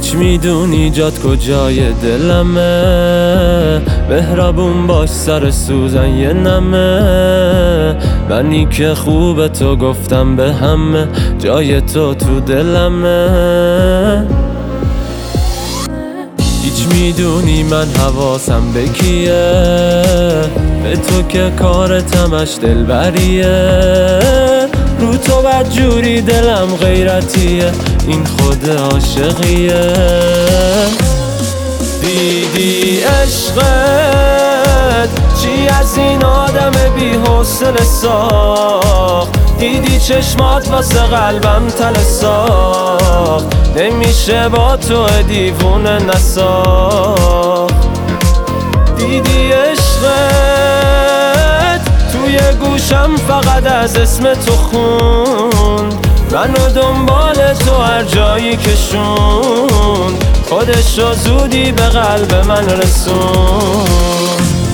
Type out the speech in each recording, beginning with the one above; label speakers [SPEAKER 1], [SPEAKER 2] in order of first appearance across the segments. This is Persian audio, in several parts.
[SPEAKER 1] هیچ میدونی جات کجای دلمه، مهربون باش سر سوزن یه نمه. منی که خوبه تو گفتم به همه، جای تو تو دلمه. هیچ میدونی من حواسم به کیه، به تو که کارتمش دلبریه. رو تو بدجوری دلم غیرتیه، این خود عاشقیه. دیدی عشقت چی از این آدم بی حوصله ساخت، دیدی چشمات واسه قلبم تله ساخت. نمیشه با تو دیوونه نساخت. دیدی عشقت توی گوشم فقط از اسم تو خون، منو دنبال تو هر جایی کشون. خودشو زودی به قلب من رسون.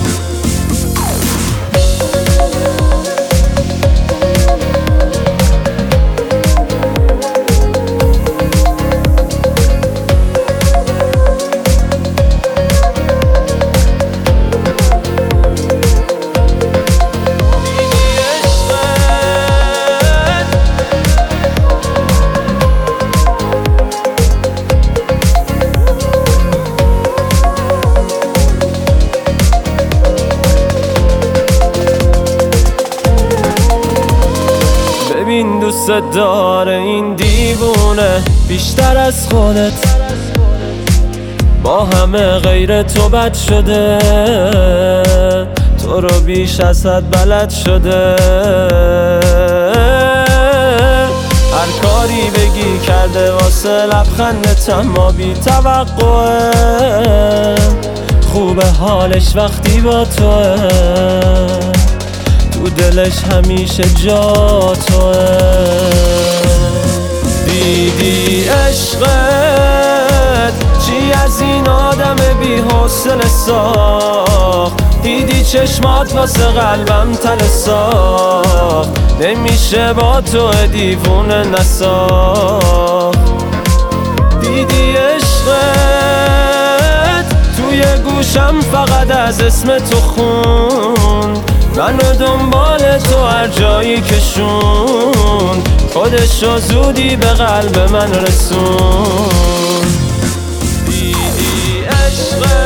[SPEAKER 1] ببین دوست داره این دیوونه بیشتر از خودت، با همه غیر تو بد شده. تو رو بیش از حد بلد شده، هر کاری بگی کرده واسه لبخندت، اما بی توقعه. خوبه حالش وقتی با توه، تو دلش همیشه جا توه. دیدی عشقت چی از این آدم بی حوصله ساخت، دیدی چشمات واسه قلبم تله ساخت. نمیشه با تو دیوونه نساخت. دیدی عشقت توی گوشم فقط از اسم تو خون، منو دنبال تو هر جایی کشون. خودشو زودی به قلب من رسون. دیدی عشقت